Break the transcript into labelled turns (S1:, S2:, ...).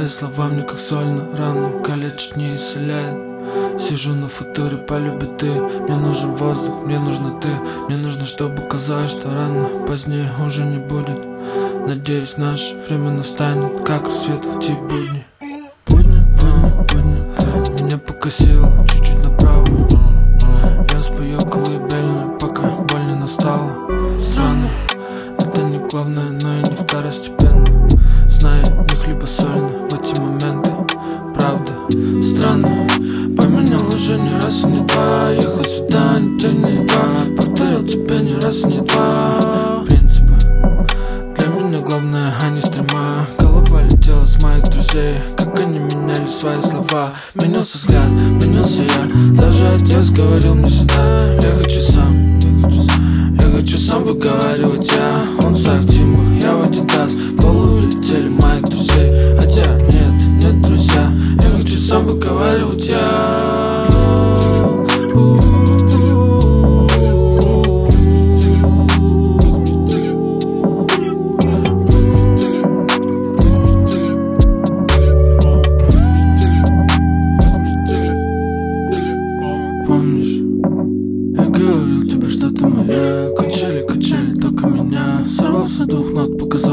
S1: Твои слова мне как соль на рану, калечат, не исцеляет. Сижу на футуре, полюби ты. Мне нужен воздух, мне нужна ты. Мне нужно, чтобы казалось, что рано, позднее уже не будет. Надеюсь, наше время настанет, как рассвет в эти будни. Будни. Меня покосило чуть-чуть направо. Я спою колыбельную, пока боль не настала. Странно, это не главное, но и не второстепенно. Знаю, не хлебосольно в эти моменты. Правда, странно. Поменял уже не раз и не два. Ехал сюда, не те, не два. Повторил тебе не раз и не два. Принципы для меня главное, а не стрима. Голова летела с моих друзей, как они меняли свои слова. Менялся взгляд, менялся я. Даже отец говорил мне сюда. Я хочу сам, я хочу сам выговаривать я. Он в своих тимбах, я в Адидас. Головы летели моих друзей, хотя нет, друзья. Я хочу сам выговаривать я. Помнишь, я говорил тебе, что ты моя. Качели, только меня. Сорвался дух, но показал